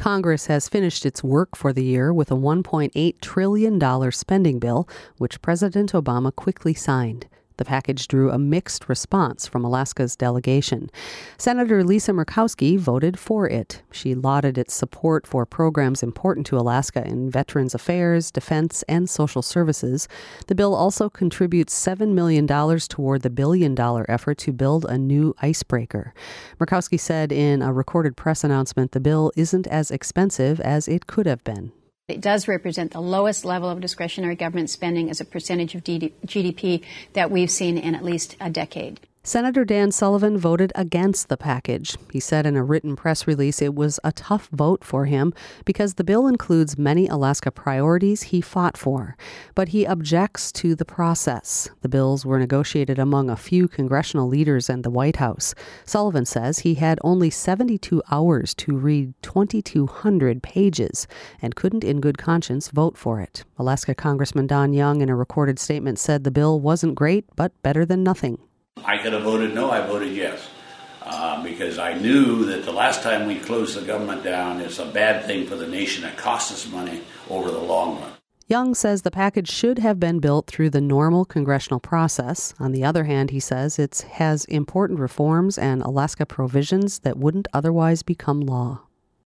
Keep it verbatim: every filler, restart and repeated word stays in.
Congress has finished its work for the year with a one point eight trillion dollars spending bill, which President Obama quickly signed. The package drew a mixed response from Alaska's delegation. Senator Lisa Murkowski voted for it. She lauded its support for programs important to Alaska in Veterans Affairs, Defense, and Social Services. The bill also contributes seven million dollars toward the billion-dollar effort to build a new icebreaker. Murkowski said in a recorded press announcement the bill isn't as expensive as it could have been. It does represent the lowest level of discretionary government spending as a percentage of G D P that we've seen in at least a decade. Senator Dan Sullivan voted against the package. He said in a written press release it was a tough vote for him because the bill includes many Alaska priorities he fought for. But he objects to the process. The bills were negotiated among a few congressional leaders and the White House. Sullivan says he had only seventy-two hours to read twenty-two hundred pages and couldn't in good conscience vote for it. Alaska Congressman Don Young in a recorded statement said the bill wasn't great, but better than nothing. I could have voted no, I voted yes, uh, because I knew that the last time we closed the government down, it's a bad thing for the nation. It costs us money over the long run. Young says the package should have been built through the normal congressional process. On the other hand, he says it has important reforms and Alaska provisions that wouldn't otherwise become law.